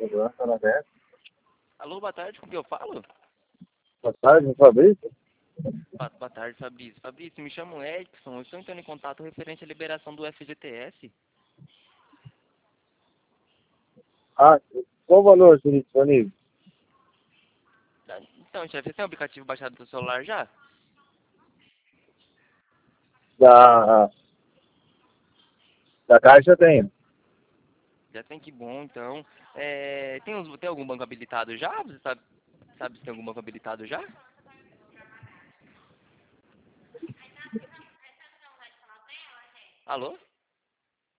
Segurança na net. Alô, boa tarde, com quem eu falo? Boa tarde, Fabrício. Boa tarde, Fabrício. Fabrício, me chamo Edson, eu estou entrando em contato referente à liberação do FGTS. Ah, qual o valor seria disponível? Então, chefe, você tem o aplicativo baixado no seu celular já? Da, da Caixa tenho. Já tem, que bom, então. Tem algum banco habilitado já? Você sabe se tem algum banco habilitado já? Alô?